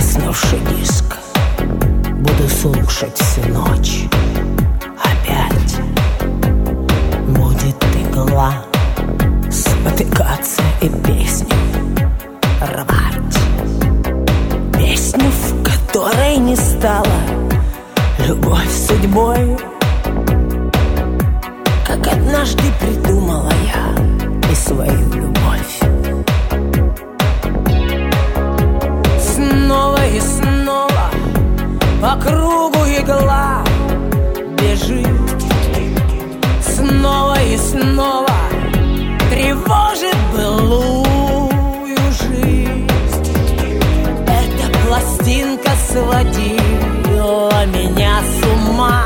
треснувший диск буду слушать всю ночь. Опять будет игла, спотыкаться и песню рвать. Песню, в которой не стала любовь судьбой, как однажды придумала я и свою любовь. Снова и снова по кругу игла бежит, снова и снова тревожит былую жизнь. Эта пластинка сводила меня с ума,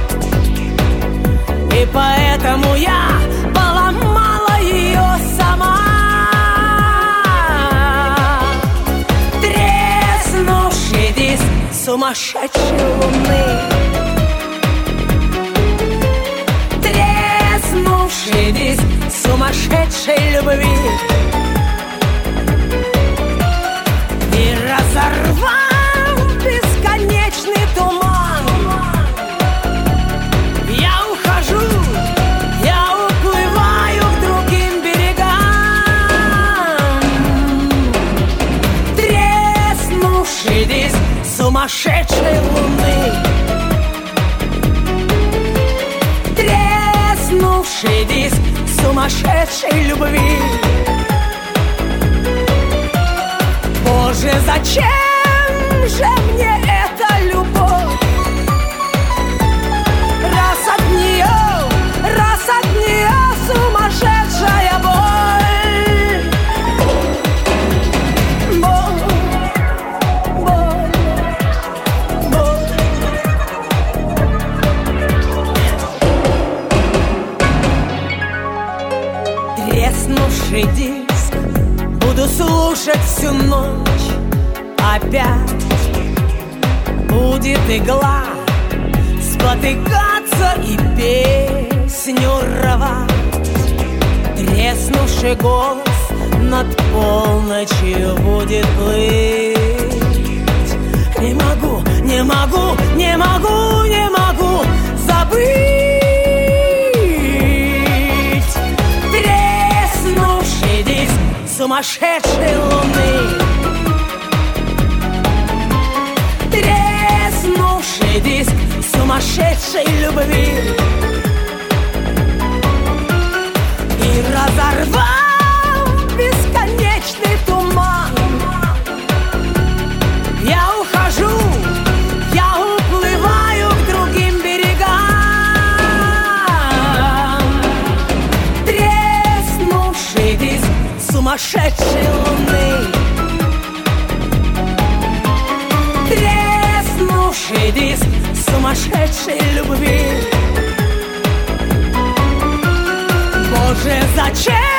и поэтому я поломала ее сама. Треснувший диск сумасшедшей луны, треснувший диск сумасшедшей любви, и разорвав бесконечный туман, я ухожу, я уплываю к другим берегам. Треснувший диск сумасшедшей луны, треснувший диск сумасшедшей любви. Боже, зачем же мне эта любовь? Раз от нее сумасшедшая боль. Боль. Треснувший диск буду слушать всю ночь. Опять будет игла, спотыкаться и песню рвать. Треснувший голос над полночью будет плыть. Не могу, не могу, не могу, не могу забыть. Треснувший диск сумасшедшей луны, треснувший диск сумасшедшей любви, и разорвав бесконечный туман, я ухожу, я уплываю к другим берегам. Треснувший диск сумасшедшей луны, треснувший диск сумасшедшей любви. Боже, зачем